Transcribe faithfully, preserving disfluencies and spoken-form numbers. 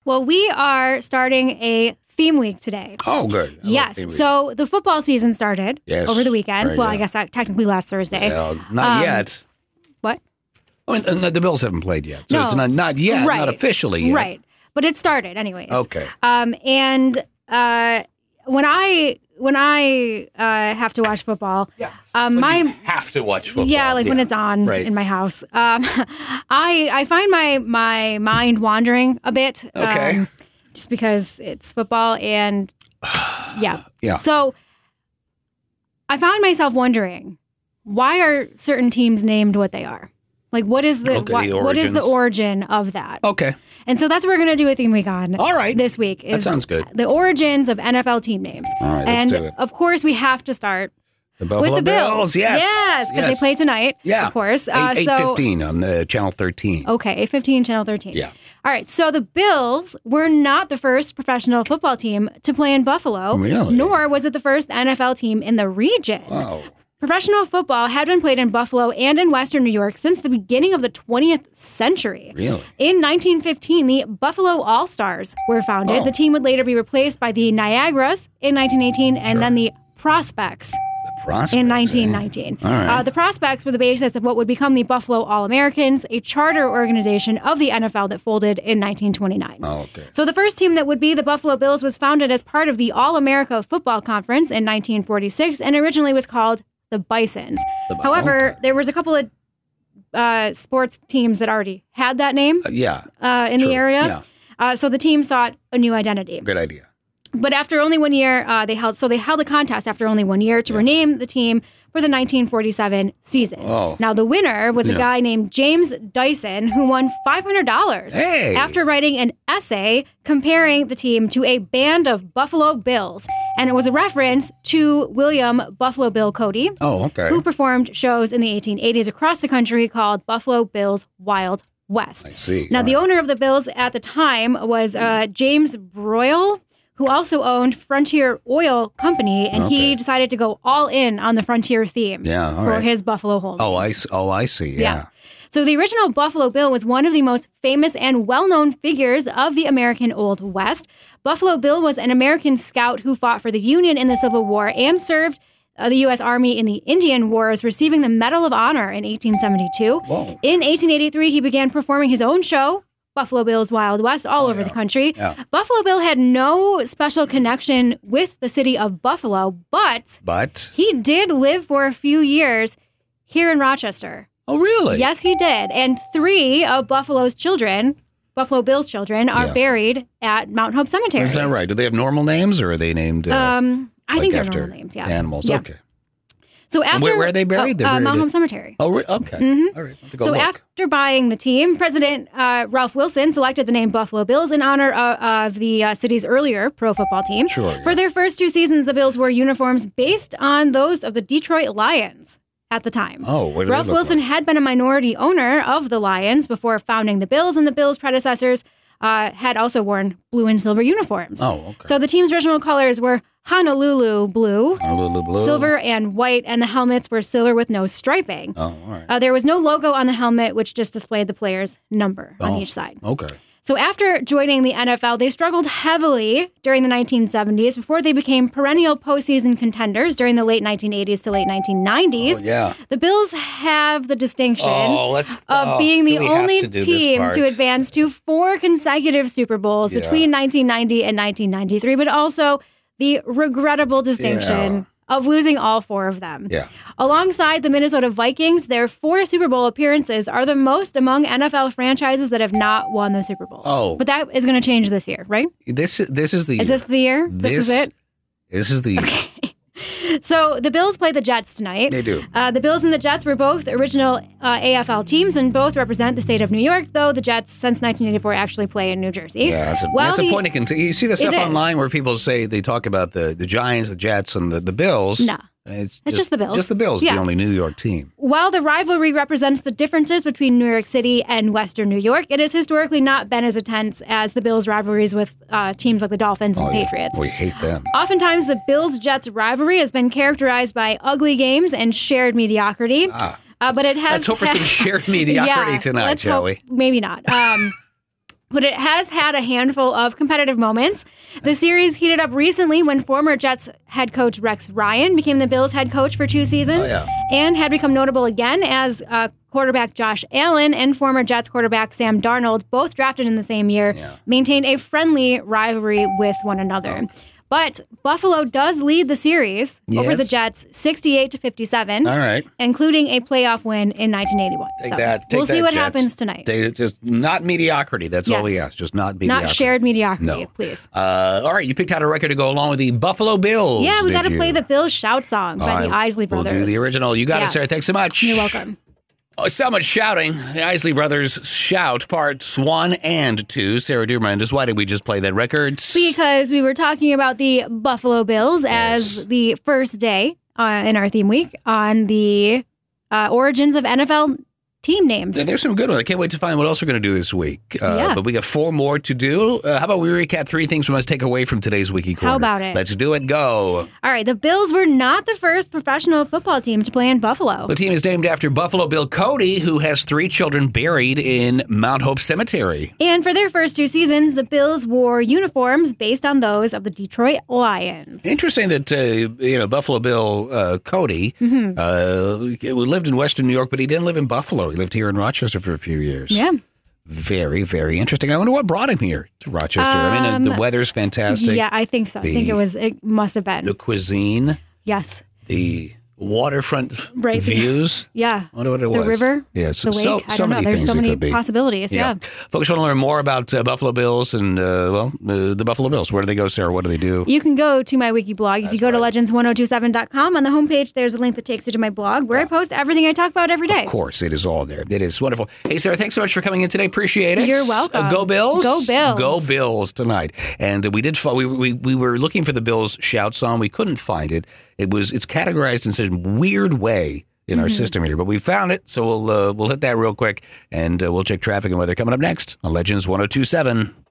Well, we are starting a theme week today. Oh, good. I yes. So the football season started yes. over the weekend. Right, well, yeah. I guess that technically last Thursday. Well, not um, yet. What? I mean, the Bills haven't played yet, so No. it's not not yet, Right. not officially yet. Right. But it started anyways. Okay. Um, and uh, when I when I uh, have to watch football, Yeah. um, When my you have to watch football. yeah, like when Yeah. it's on Right. in my house, um, I I find my my mind wandering a bit. Okay. Um, just because it's football and yeah. Yeah. So I found myself wondering, why are certain teams named what they are? Like, what is the, Okay, what, the what is the origins. origin of that? Okay. And so that's what we're going to do a theme week on. All right. This week is That sounds good. the origins of N F L team names. All right, let's and do it. of course, we have to start The Buffalo with the Bills. Yes. Yes, because Yes. they play tonight. Yeah. Of course. Uh, eight so, fifteen on uh, Channel thirteen. Okay, eight fifteen, Channel thirteen. Yeah. All right, so the Bills were not the first professional football team to play in Buffalo. Really? Nor was it the first N F L team in the region. Wow. Professional football had been played in Buffalo and in Western New York since the beginning of the twentieth century. Really? In nineteen fifteen, the Buffalo All-Stars were founded. Oh. The team would later be replaced by the Niagaras in nineteen eighteen and Sure. then the Prospects The prospects. in nineteen eh? nineteen. All right. Uh, the Prospects were the basis of what would become the Buffalo All-Americans, a charter organization of the N F L that folded in nineteen twenty-nine. Oh, okay. So the first team that would be the Buffalo Bills was founded as part of the All-America Football Conference in nineteen forty-six and originally was called the Bisons. The Bi- However, okay. there was a couple of uh, sports teams that already had that name Uh, yeah. uh, in True. the area. Yeah. Uh, so the team sought a new identity. Good idea. But after only one year, uh, they held so they held a contest after only one year to Yeah. rename the team for the nineteen forty-seven season. Oh. Now the winner was a Yeah. guy named James Dyson, who won five hundred dollars Hey. after writing an essay comparing the team to a band of Buffalo Bills, and it was a reference to William Buffalo Bill Cody, Oh, okay. who performed shows in the eighteen eighties across the country called Buffalo Bills Wild West. I see. Now, All the right. owner of the Bills at the time was uh, James Broyle, who also owned Frontier Oil Company, and he Okay. decided to go all in on the Frontier theme Yeah, all for right. his Buffalo holdings. Oh, I, s- oh, I see. Yeah. Yeah. So the original Buffalo Bill was one of the most famous and well-known figures of the American Old West. Buffalo Bill was an American scout who fought for the Union in the Civil War and served uh, the U S Army in the Indian Wars, receiving the Medal of Honor in eighteen seventy-two. Whoa. In eighteen eighty-three, he began performing his own show, Buffalo Bill's Wild West, all over the country. Yeah. Buffalo Bill had no special connection with the city of Buffalo, but But, he did live for a few years here in Rochester. oh, really? Yes, he did. And three of Buffalo's children, Buffalo Bill's children, are Yeah. buried at Mount Hope Cemetery. Is that right? Do they have normal names or are they named uh, Um, I like think they're after normal names, yeah. animals? Yeah. Okay. So after where- where are they buried? Uh, They're uh, buried Mount at- Hope Cemetery. Oh, re- okay. Mhm. All right. I'll have to go So look. after buying the team, President uh, Ralph Wilson selected the name Buffalo Bills in honor of, of the uh, city's earlier pro football team. Sure, yeah. For their first two seasons, the Bills wore uniforms based on those of the Detroit Lions at the time. Oh, what do they Ralph look Wilson like? had been a minority owner of the Lions before founding the Bills, and the Bills' predecessors uh, had also worn blue and silver uniforms. Oh, okay. So the team's original colors were Honolulu blue, Honolulu blue. silver and white, and the helmets were silver with no striping. Oh, all right. Uh, there was no logo on the helmet, which just displayed the player's number on Oh. each side. Okay. So after joining the N F L, they struggled heavily during the nineteen seventies before they became perennial postseason contenders during the late nineteen eighties to late nineteen nineties. Oh, yeah. The Bills have the distinction Oh, let's of oh, being do the we have only to do this team part? to advance to four consecutive Super Bowls Yeah. between nineteen ninety and nineteen ninety-three, but also the regrettable distinction Yeah. of losing all four of them. Yeah. Alongside the Minnesota Vikings, their four Super Bowl appearances are the most among N F L franchises that have not won the Super Bowl. Oh. But that is going to change this year, right? This this is the Is year. this the year? This, is This- it? This is the year. So the Bills play the Jets tonight. They do. Uh, the Bills and the Jets were both original uh, A F L teams and both represent the state of New York, though the Jets, since nineteen eighty-four, actually play in New Jersey. Yeah, that's a, While that's a the- point of cont- You see the stuff is. online where people say they talk about the, the Giants, the Jets, and the, the Bills. No. It's, It's just the Bills. Just the Bills, Yeah. the only New York team. While the rivalry represents the differences between New York City and Western New York, it has historically not been as intense as the Bills' rivalries with uh, teams like the Dolphins and Oh, yeah. Patriots. We hate them. Oftentimes, the Bills-Jets rivalry has been characterized by ugly games and shared mediocrity. Ah. Uh, but it has Let's hope for some shared mediocrity Yeah, tonight, let's shall hope- we? Maybe not. Um, but it has had a handful of competitive moments. The series heated up recently when former Jets head coach Rex Ryan became the Bills head coach for two seasons Oh, yeah. and had become notable again as uh, quarterback Josh Allen and former Jets quarterback Sam Darnold, both drafted in the same year, Yeah. maintained a friendly rivalry with one another. But Buffalo does lead the series over Yes. the Jets sixty-eight to fifty-seven, All right. including a playoff win in nineteen eighty-one. Take so that. Take we'll that, see what Jets. happens tonight. Take it, just not mediocrity. That's all we Yes. ask. Just not mediocrity. Not shared mediocrity, No. please. Uh, all right. You picked out a record to go along with the Buffalo Bills. Yeah, we did got to you? play the Bills shout song by All the right, Isley Brothers. We'll do the original. You got Yeah. it, Sarah. Thanks so much. You're welcome. Oh, so much shouting. The Isley Brothers Shout, parts one and two. Sarah Durmandis, why did we just play that record? Because we were talking about the Buffalo Bills Yes. as the first day uh, in our theme week on the uh, origins of N F L team names. And there's some good ones. I can't wait to find what else we're going to do this week. Uh, Yeah. But we got four more to do. Uh, how about we recap three things we must take away from today's Wiki Corner? How about it? Let's do it. Go. All right, the Bills were not the first professional football team to play in Buffalo. The team is named after Buffalo Bill Cody, who has three children buried in Mount Hope Cemetery. And for their first two seasons, the Bills wore uniforms based on those of the Detroit Lions. Interesting that, uh, you know, Buffalo Bill uh, Cody Mm-hmm. uh, lived in Western New York, but he didn't live in Buffalo. He lived here in Rochester for a few years. Yeah. Very, very interesting. I wonder what brought him here to Rochester. I mean, uh, the Um, weather's fantastic. Yeah, I think so. I think The- it was, it must have been. The cuisine, Yes. the waterfront Right. views. Yeah. I wonder what it The was. river, Yeah, the so, lake. so, I so don't know. many There's things so it many could be. possibilities. Yeah. Folks want to learn more about uh, Buffalo Bills and, uh, well, uh, the Buffalo Bills. Where do they go, Sarah? What do they do? You can go to my wiki blog. If you go to legends ten twenty-seven dot com, on the homepage, there's a link that takes you to my blog where I post everything I talk about every day. Of course, it is all there. It is wonderful. Hey, Sarah, thanks so much for coming in today. Appreciate it. You're welcome. Uh, go Bills. Go Bills. Go Bills tonight. And uh, we did. We, we we were looking for the Bills shout song. We couldn't find it. It was. It's categorized in such a weird way in Mm-hmm. our system here, but we found it. So we'll uh, we'll hit that real quick, and uh, we'll check traffic and weather coming up next on Legends ten twenty-seven.